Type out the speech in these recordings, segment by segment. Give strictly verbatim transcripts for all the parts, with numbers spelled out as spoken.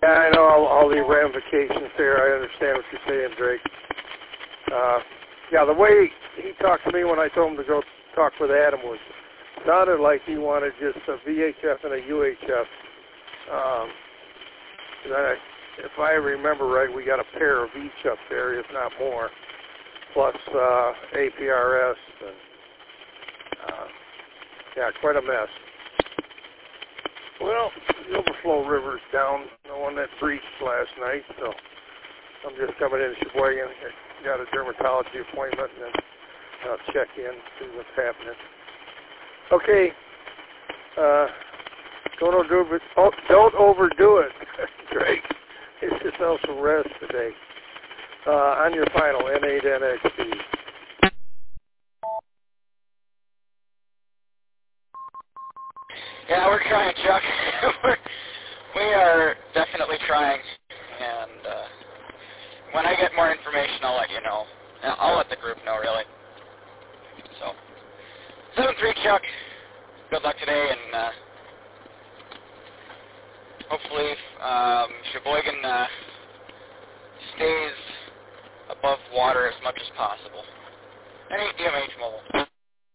Yeah, I know all, all the ramifications there. I understand what you're saying, Drake. Uh, yeah, the way he talked to me when I told him to go talk with Adam was sounded like he wanted just a V H F and a U H F. Um, and I, if I remember right, we got a pair of each up there, if not more, plus uh, A P R S. And, uh, yeah, quite a mess. Well, the overflow river's down, the one that breached last night, so I'm just coming in Sheboygan. I got a dermatology appointment, and then I'll check in, see what's happening. Okay, uh, don't overdo it. Oh, don't overdo it, Drake. Get yourself some rest today. Uh, on your final N eight N X T. Yeah, we're trying, Chuck. we're, we are definitely trying, and uh, when I get more information, I'll let you know. I'll let the group know, really. So, seven three, Chuck. Good luck today, and uh, hopefully um, Sheboygan uh, stays above water as much as possible. N eight D M H Mobile.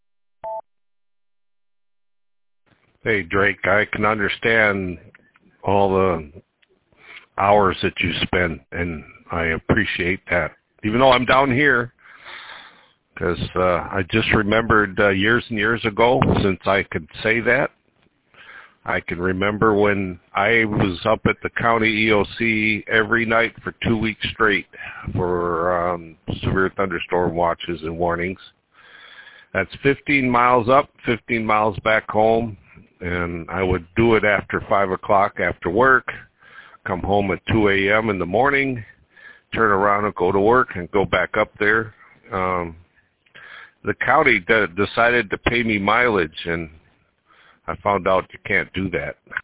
Hey, Drake, I can understand all the hours that you spend, and I appreciate that. Even though I'm down here, because uh, I just remembered uh, years and years ago, since I could say that, I can remember when I was up at the county E O C every night for two weeks straight for um, severe thunderstorm watches and warnings. That's fifteen miles up, fifteen miles back home. And I would do it after five o'clock after work, come home at two a.m. in the morning, turn around and go to work and go back up there. Um, the county de- decided to pay me mileage, and I found out you can't do that.